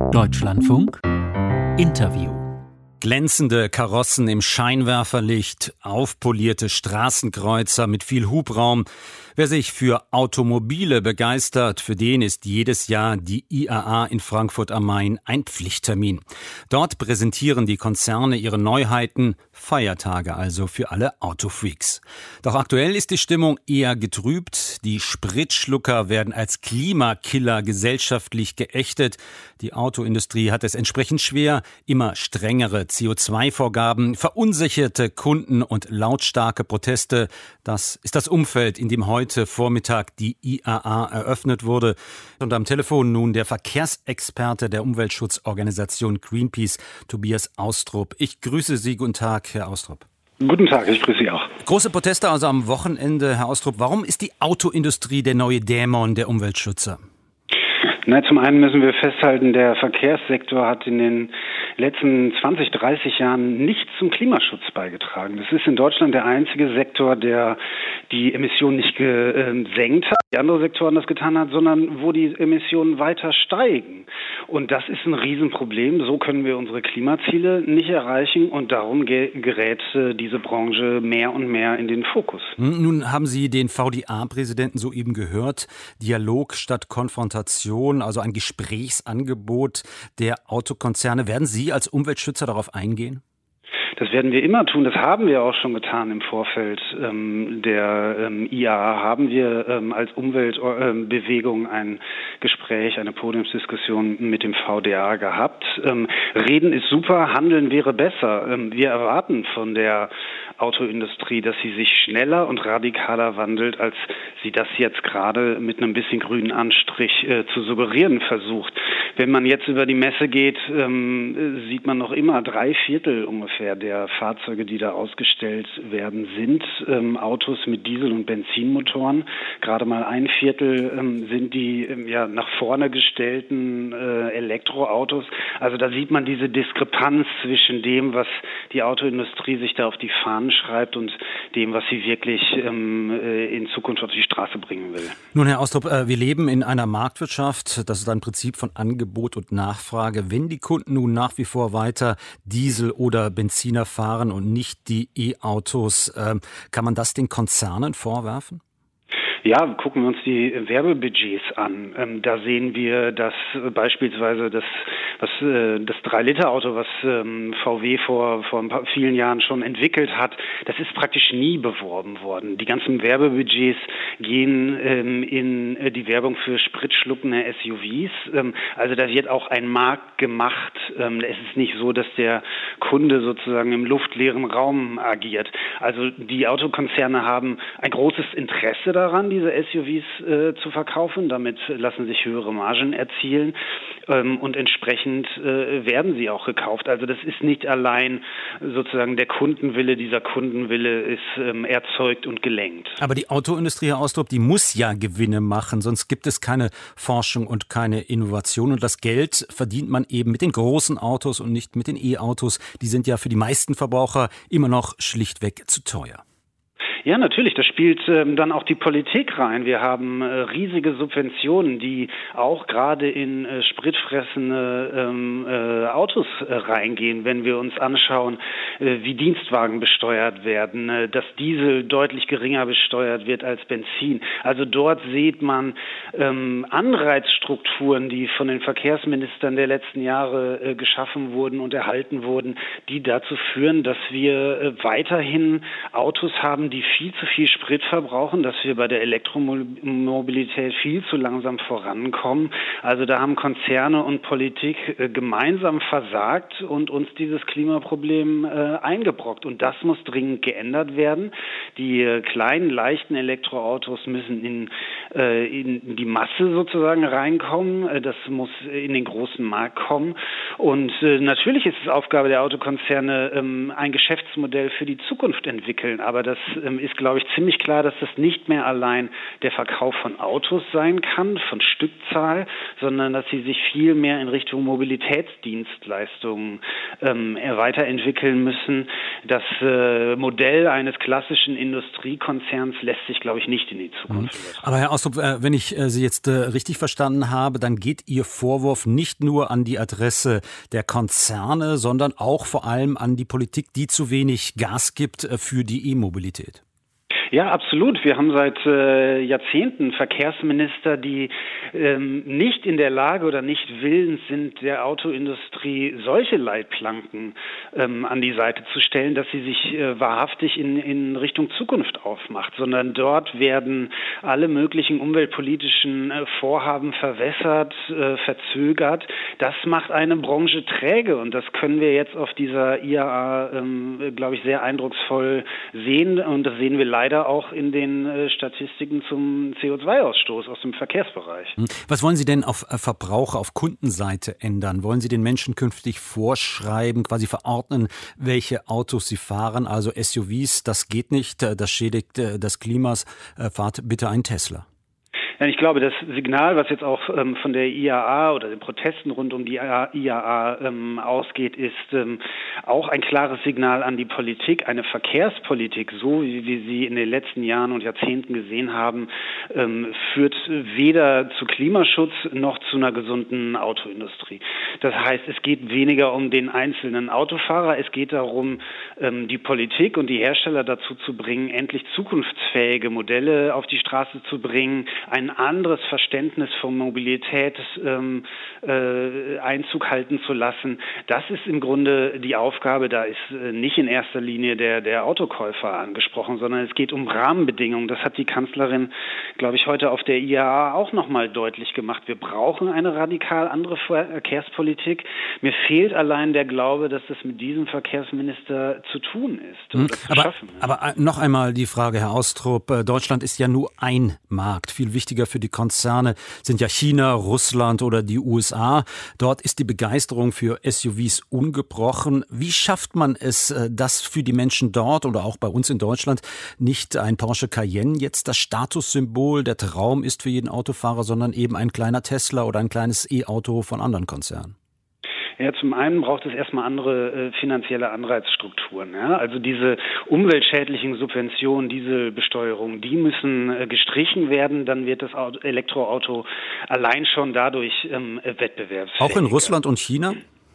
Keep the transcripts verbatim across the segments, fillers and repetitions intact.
Deutschlandfunk Interview. Glänzende Karossen im Scheinwerferlicht, aufpolierte Straßenkreuzer mit viel Hubraum. Wer sich für Automobile begeistert, für den ist jedes Jahr die I A A in Frankfurt am Main ein Pflichttermin. Dort präsentieren die Konzerne ihre Neuheiten, Feiertage also für alle Autofreaks. Doch aktuell ist die Stimmung eher getrübt. Die Spritschlucker werden als Klimakiller gesellschaftlich geächtet. Die Autoindustrie hat es entsprechend schwer. Immer strengere C O zwei Vorgaben, verunsicherte Kunden und lautstarke Proteste. Das ist das Umfeld, in dem heute Vormittag die I A A eröffnet wurde. Und am Telefon nun der Verkehrsexperte der Umweltschutzorganisation Greenpeace, Tobias Austrup. Ich grüße Sie. Guten Tag, Herr Austrup. Guten Tag, ich grüße Sie auch. Große Proteste also am Wochenende, Herr Austrup. Warum ist die Autoindustrie der neue Dämon der Umweltschützer? Na, zum einen müssen wir festhalten, der Verkehrssektor hat in den letzten zwanzig, dreißig Jahren nicht zum Klimaschutz beigetragen. Das ist in Deutschland der einzige Sektor, der die Emissionen nicht gesenkt hat, wie andere Sektoren das getan hat, sondern wo die Emissionen weiter steigen. Und das ist ein Riesenproblem. So können wir unsere Klimaziele nicht erreichen und darum gerät diese Branche mehr und mehr in den Fokus. Nun haben Sie den V D A-Präsidenten soeben gehört. Dialog statt Konfrontation, also ein Gesprächsangebot der Autokonzerne. Werden Sie als Umweltschützer darauf eingehen? Das werden wir immer tun. Das haben wir auch schon getan im Vorfeld ähm, der ähm, I A A. Haben wir ähm, als Umweltbewegung äh, ein Gespräch, eine Podiumsdiskussion mit dem V D A gehabt. Ähm, Reden ist super, Handeln wäre besser. Ähm, wir erwarten von der Autoindustrie, dass sie sich schneller und radikaler wandelt, als sie das jetzt gerade mit einem bisschen grünen Anstrich äh, zu suggerieren versucht. Wenn man jetzt über die Messe geht, ähm, sieht man noch immer drei Viertel ungefähr der Fahrzeuge, die da ausgestellt werden, sind ähm, Autos mit Diesel- und Benzinmotoren. Gerade mal ein Viertel ähm, sind die ähm, ja nach vorne gestellten äh, Elektroautos. Also da sieht man diese Diskrepanz zwischen dem, was die Autoindustrie sich da auf die Fahnen schreibt und dem, was sie wirklich ähm, in Zukunft auf die Straße bringen will. Nun, Herr Austrup, äh, wir leben in einer Marktwirtschaft. Das ist ein Prinzip von Angebot und Nachfrage. Wenn die Kunden nun nach wie vor weiter Diesel- oder Benziner fahren und nicht die E-Autos, äh, kann man das den Konzernen vorwerfen? Ja, gucken wir uns die Werbebudgets an. Ähm, da sehen wir, dass äh, beispielsweise das, was, äh, das drei Liter Auto, was ähm, V W vor, vor ein paar, vielen Jahren schon entwickelt hat, das ist praktisch nie beworben worden. Die ganzen Werbebudgets gehen ähm, in äh, die Werbung für spritschluckende S U Vs. Ähm, also da wird auch ein Markt gemacht. Ähm, es ist nicht so, dass der Kunde sozusagen im luftleeren Raum agiert. Also die Autokonzerne haben ein großes Interesse daran, diese S U Vs äh, zu verkaufen. Damit lassen sich höhere Margen erzielen ähm, und entsprechend äh, werden sie auch gekauft. Also das ist nicht allein sozusagen der Kundenwille. Dieser Kundenwille ist ähm, erzeugt und gelenkt. Aber die Autoindustrie, Herr Austrup, die muss ja Gewinne machen, sonst gibt es keine Forschung und keine Innovation. Und das Geld verdient man eben mit den großen Autos und nicht mit den E-Autos. Die sind ja für die meisten Verbraucher immer noch schlichtweg zu teuer. Ja, natürlich. Das spielt ähm, dann auch die Politik rein. Wir haben äh, riesige Subventionen, die auch gerade in äh, spritfressende ähm, äh, Autos äh, reingehen. Wenn wir uns anschauen, äh, wie Dienstwagen besteuert werden, äh, dass Diesel deutlich geringer besteuert wird als Benzin. Also dort sieht man ähm, Anreizstrukturen, die von den Verkehrsministern der letzten Jahre äh, geschaffen wurden und erhalten wurden, die dazu führen, dass wir äh, weiterhin Autos haben, die viel zu viel Sprit verbrauchen, dass wir bei der Elektromobilität viel zu langsam vorankommen. Also da haben Konzerne und Politik äh, gemeinsam versagt und uns dieses Klimaproblem äh, eingebrockt. Und das muss dringend geändert werden. Die äh, kleinen, leichten Elektroautos müssen in, äh, in die Masse sozusagen reinkommen. Äh, das muss in den großen Markt kommen. Und äh, natürlich ist es Aufgabe der Autokonzerne, ähm, ein Geschäftsmodell für die Zukunft entwickeln. Aber das ähm, ist, glaube ich, ziemlich klar, dass das nicht mehr allein der Verkauf von Autos sein kann, von Stückzahl, sondern dass sie sich viel mehr in Richtung Mobilitätsdienstleistungen ähm, weiterentwickeln müssen. Das äh, Modell eines klassischen Industriekonzerns lässt sich, glaube ich, nicht in die Zukunft führen. Aber Herr Austrup, äh, wenn ich äh, Sie jetzt äh, richtig verstanden habe, dann geht Ihr Vorwurf nicht nur an die Adresse der Konzerne, sondern auch vor allem an die Politik, die zu wenig Gas gibt äh, für die E-Mobilität. Ja, absolut. Wir haben seit äh, Jahrzehnten Verkehrsminister, die ähm, nicht in der Lage oder nicht willens sind, der Autoindustrie solche Leitplanken ähm, an die Seite zu stellen, dass sie sich äh, wahrhaftig in, in Richtung Zukunft aufmacht, sondern dort werden alle möglichen umweltpolitischen äh, Vorhaben verwässert, äh, verzögert. Das macht eine Branche träge und das können wir jetzt auf dieser I A A, ähm, glaube ich, sehr eindrucksvoll sehen und das sehen wir leider auch in den äh, Statistiken zum C O zwei Ausstoß aus dem Verkehrsbereich. Was wollen Sie denn auf Verbraucher, auf Kundenseite ändern? Wollen Sie den Menschen künftig vorschreiben, quasi verordnen, welche Autos sie fahren? Also S U Vs, das geht nicht, das schädigt das Klima. Fahrt bitte einen Tesla. Ich glaube, das Signal, was jetzt auch ähm, von der I A A oder den Protesten rund um die I A A ähm, ausgeht, ist ähm, auch ein klares Signal an die Politik. Eine Verkehrspolitik, so wie wir sie in den letzten Jahren und Jahrzehnten gesehen haben, ähm, führt weder zu Klimaschutz noch zu einer gesunden Autoindustrie. Das heißt, es geht weniger um den einzelnen Autofahrer, es geht darum, ähm, die Politik und die Hersteller dazu zu bringen, endlich zukunftsfähige Modelle auf die Straße zu bringen, ein anderes Verständnis von Mobilität ähm, äh, Einzug halten zu lassen. Das ist im Grunde die Aufgabe. Da ist äh, nicht in erster Linie der, der Autokäufer angesprochen, sondern es geht um Rahmenbedingungen. Das hat die Kanzlerin, glaube ich, heute auf der I A A auch nochmal deutlich gemacht. Wir brauchen eine radikal andere Verkehrspolitik. Mir fehlt allein der Glaube, dass das mit diesem Verkehrsminister zu tun ist. Oder zu aber, schaffen, ja. aber noch einmal die Frage, Herr Austrup. Deutschland ist ja nur ein Markt. Viel wichtiger für die Konzerne sind ja China, Russland oder die U S A. Dort ist die Begeisterung für S U Vs ungebrochen. Wie schafft man es, dass für die Menschen dort oder auch bei uns in Deutschland nicht ein Porsche Cayenne jetzt das Statussymbol, der Traum ist für jeden Autofahrer, sondern eben ein kleiner Tesla oder ein kleines E-Auto von anderen Konzernen? Ja, zum einen braucht es erstmal andere äh, finanzielle Anreizstrukturen. Ja? Also diese umweltschädlichen Subventionen, diese Besteuerung, die müssen äh, gestrichen werden. Dann wird das Auto, Elektroauto allein schon dadurch ähm, wettbewerbsfähiger. Auch in Russland und China?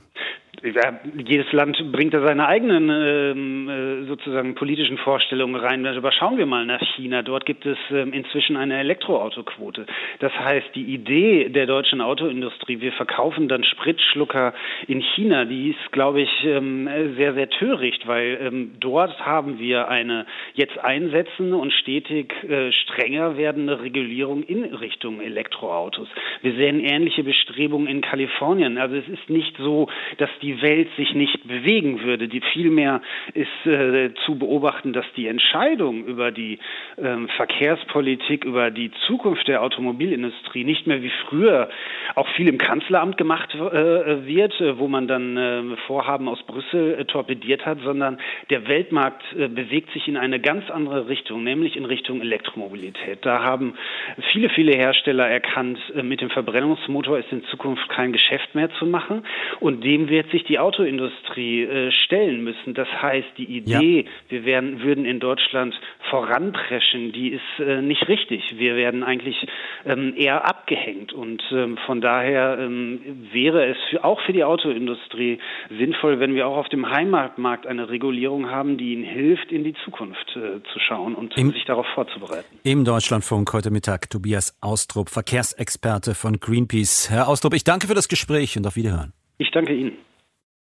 Ja, jedes Land bringt da seine eigenen ähm, sozusagen politischen Vorstellungen rein. Aber schauen wir mal nach China. Dort gibt es ähm, inzwischen eine Elektroautoquote. Das heißt, die Idee der deutschen Autoindustrie, wir verkaufen dann Spritschlucker in China, die ist, glaube ich, ähm, sehr, sehr töricht, weil ähm, dort haben wir eine jetzt einsetzende und stetig äh, strenger werdende Regulierung in Richtung Elektroautos. Wir sehen ähnliche Bestrebungen in Kalifornien. Also es ist nicht so, dass die Welt sich nicht bewegen würde. Die vielmehr ist äh, zu beobachten, dass die Entscheidung über die ähm, Verkehrspolitik, über die Zukunft der Automobilindustrie nicht mehr wie früher auch viel im Kanzleramt gemacht äh, wird, äh, wo man dann äh, Vorhaben aus Brüssel äh, torpediert hat, sondern der Weltmarkt äh, bewegt sich in eine ganz andere Richtung, nämlich in Richtung Elektromobilität. Da haben viele, viele Hersteller erkannt, äh, mit dem Verbrennungsmotor ist in Zukunft kein Geschäft mehr zu machen und dem wird sich die Autoindustrie äh, stellen müssen. Das heißt, die Idee, ja. wir werden, würden in Deutschland voranpreschen, die ist äh, nicht richtig. Wir werden eigentlich ähm, eher abgehängt und ähm, von daher ähm, wäre es für, auch für die Autoindustrie sinnvoll, wenn wir auch auf dem Heimatmarkt eine Regulierung haben, die ihnen hilft, in die Zukunft äh, zu schauen und Im, sich darauf vorzubereiten. Im Deutschlandfunk heute Mittag Tobias Austrup, Verkehrsexperte von Greenpeace. Herr Austrup, ich danke für das Gespräch und auf Wiederhören. Ich danke Ihnen.